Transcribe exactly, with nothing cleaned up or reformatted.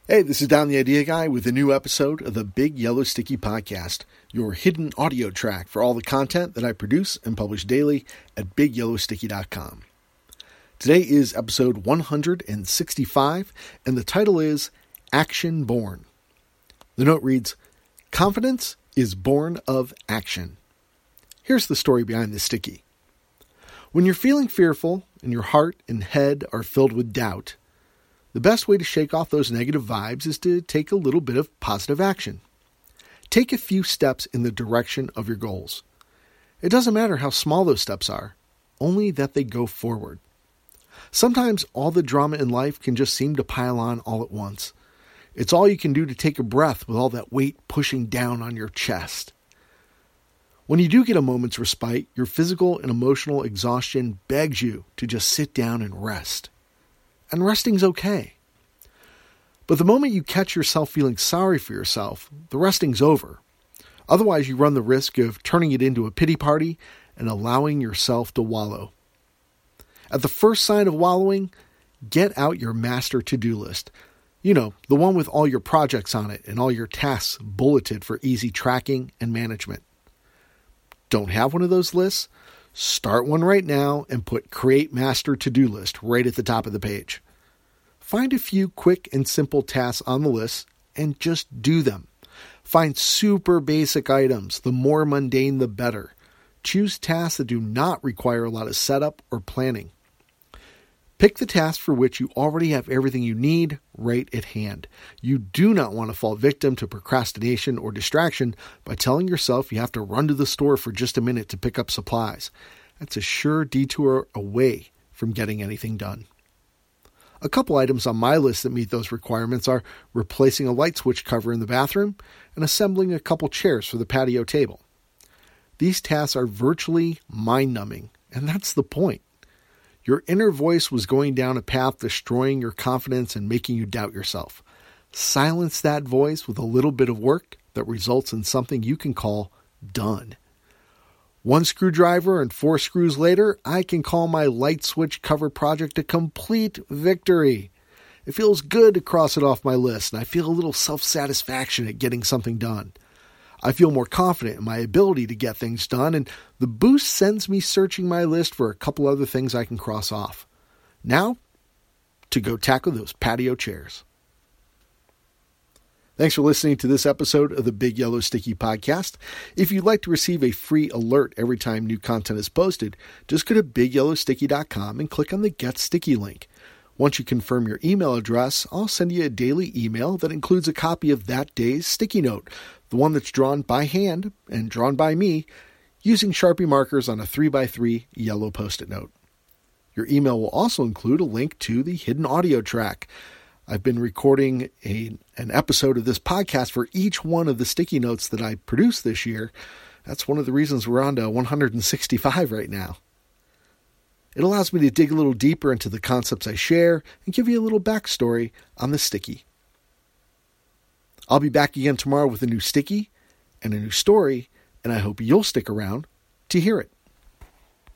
Hey, this is Don the Idea Guy with a new episode of the Big Yellow Sticky Podcast, your hidden audio track for all the content that I produce and publish daily at big yellow sticky dot com. Today is episode one hundred sixty-five, and the title is Action Born. The note reads, Confidence is born of action. Here's the story behind this sticky. When you're feeling fearful and your heart and head are filled with doubt, the best way to shake off those negative vibes is to take a little bit of positive action. Take a few steps in the direction of your goals. It doesn't matter how small those steps are, only that they go forward. Sometimes all the drama in life can just seem to pile on all at once. It's all you can do to take a breath with all that weight pushing down on your chest. When you do get a moment's respite, your physical and emotional exhaustion begs you to just sit down and rest. And resting's okay. But the moment you catch yourself feeling sorry for yourself, the resting's over. Otherwise, you run the risk of turning it into a pity party and allowing yourself to wallow. At the first sign of wallowing, get out your master to-do list. You know, the one with all your projects on it and all your tasks bulleted for easy tracking and management. Don't have one of those lists? Start one right now and put Create Master To-Do List right at the top of the page. Find a few quick and simple tasks on the list and just do them. Find super basic items. The more mundane, the better. Choose tasks that do not require a lot of setup or planning. Pick the task for which you already have everything you need right at hand. You do not want to fall victim to procrastination or distraction by telling yourself you have to run to the store for just a minute to pick up supplies. That's a sure detour away from getting anything done. A couple items on my list that meet those requirements are replacing a light switch cover in the bathroom and assembling a couple chairs for the patio table. These tasks are virtually mind-numbing, and that's the point. Your inner voice was going down a path destroying your confidence and making you doubt yourself. Silence that voice with a little bit of work that results in something you can call done. One screwdriver and four screws later, I can call my light switch cover project a complete victory. It feels good to cross it off my list, and I feel a little self-satisfaction at getting something done. I feel more confident in my ability to get things done, and the boost sends me searching my list for a couple other things I can cross off. Now, to go tackle those patio chairs. Thanks for listening to this episode of the Big Yellow Sticky Podcast. If you'd like to receive a free alert every time new content is posted, just go to big yellow sticky dot com and click on the Get Sticky link. Once you confirm your email address, I'll send you a daily email that includes a copy of that day's sticky note, the one that's drawn by hand and drawn by me using Sharpie markers on a three by three yellow Post-it note. Your email will also include a link to the hidden audio track. I've been recording a, an episode of this podcast for each one of the sticky notes that I produced this year. That's one of the reasons we're on to one hundred sixty-five right now. It allows me to dig a little deeper into the concepts I share and give you a little backstory on the sticky. I'll be back again tomorrow with a new sticky and a new story, and I hope you'll stick around to hear it.